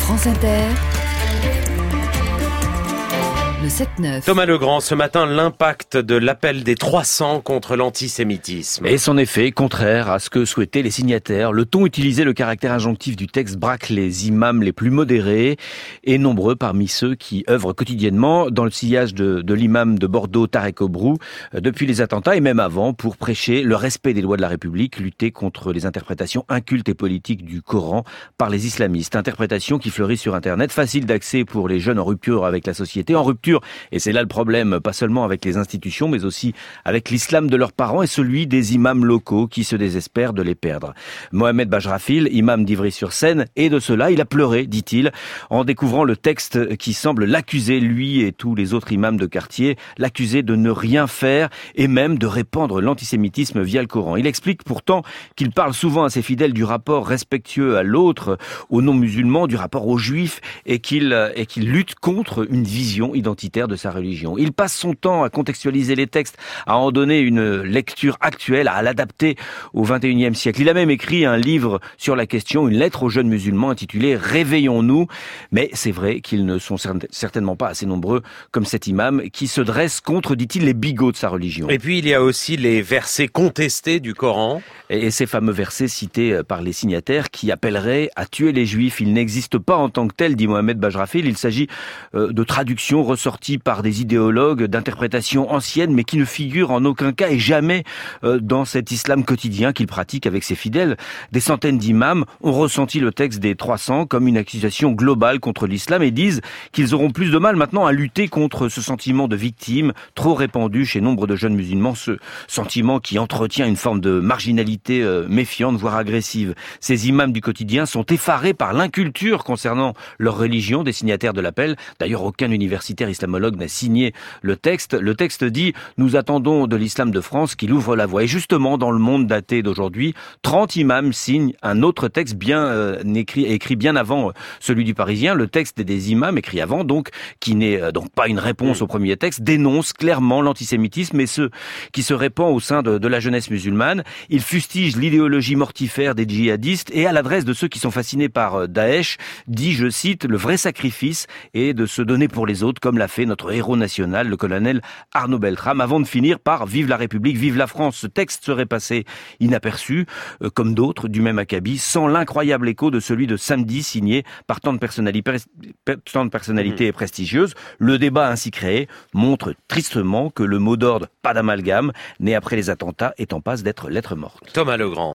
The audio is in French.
France Inter, le 7-9. Thomas Legrand, ce matin, l'impact de l'appel des 300 contre l'antisémitisme. Et son effet, contraire à ce que souhaitaient les signataires. Le ton utilisé, le caractère injonctif du texte braque les imams les plus modérés et nombreux parmi ceux qui œuvrent quotidiennement dans le sillage de l'imam de Bordeaux, Tarek Obrou, depuis les attentats et même avant, pour prêcher le respect des lois de la République, lutter contre les interprétations incultes et politiques du Coran par les islamistes. Interprétations qui fleurissent sur Internet, facile d'accès pour les jeunes en rupture avec la société, en rupture, et c'est là le problème, pas seulement avec les institutions, mais aussi avec l'islam de leurs parents et celui des imams locaux qui se désespèrent de les perdre. Mohamed Bajrafil, imam d'Ivry-sur-Seine, et de cela, il a pleuré, dit-il, en découvrant le texte qui semble l'accuser, lui et tous les autres imams de quartier, l'accuser de ne rien faire et même de répandre l'antisémitisme via le Coran. Il explique pourtant qu'il parle souvent à ses fidèles du rapport respectueux à l'autre, aux non-musulmans, du rapport aux juifs, et qu'il lutte contre une vision identitaire de sa religion. Il passe son temps à contextualiser les textes, à en donner une lecture actuelle, à l'adapter au XXIe siècle. Il a même écrit un livre sur la question, une lettre aux jeunes musulmans intitulée « Réveillons-nous ». Mais c'est vrai qu'ils ne sont certainement pas assez nombreux comme cet imam qui se dresse contre, dit-il, les bigots de sa religion. Et puis il y a aussi les versets contestés du Coran. Et ces fameux versets cités par les signataires qui appelleraient à tuer les juifs. Ils n'existent pas en tant que tels, dit Mohamed Bajrafil. Il s'agit de traductions ressorties par des idéologues, d'interprétations anciennes, mais qui ne figurent en aucun cas et jamais dans cet islam quotidien qu'il pratique avec ses fidèles. Des centaines d'imams ont ressenti le texte des 300 comme une accusation globale contre l'islam et disent qu'ils auront plus de mal maintenant à lutter contre ce sentiment de victime trop répandu chez nombre de jeunes musulmans, ce sentiment qui entretient une forme de marginalité méfiante, voire agressive. Ces imams du quotidien sont effarés par l'inculture concernant leur religion des signataires de l'appel. D'ailleurs, aucun universitaire islamologue n'a signé le texte. Le texte dit « Nous attendons de l'islam de France qu'il ouvre la voie ». Et justement, dans le monde daté d'aujourd'hui, 30 imams signent un autre texte écrit bien avant celui du Parisien. Le texte des imams, écrit avant, donc, qui n'est donc pas une réponse au premier texte, dénonce clairement l'antisémitisme et ce qui se répand au sein de la jeunesse musulmane. Il fustige l'idéologie mortifère des djihadistes et à l'adresse de ceux qui sont fascinés par Daesh, dit, je cite, le vrai sacrifice est de se donner pour les autres, comme l'a fait notre héros national, le colonel Arnaud Beltrame, avant de finir par vive la République, vive la France. Ce texte serait passé inaperçu, comme d'autres du même acabit, sans l'incroyable écho de celui de samedi, signé par tant de personnalités prestigieuses. Le débat ainsi créé montre tristement que le mot d'ordre, pas d'amalgame, né après les attentats, est en passe d'être lettre morte. Thomas Legrand.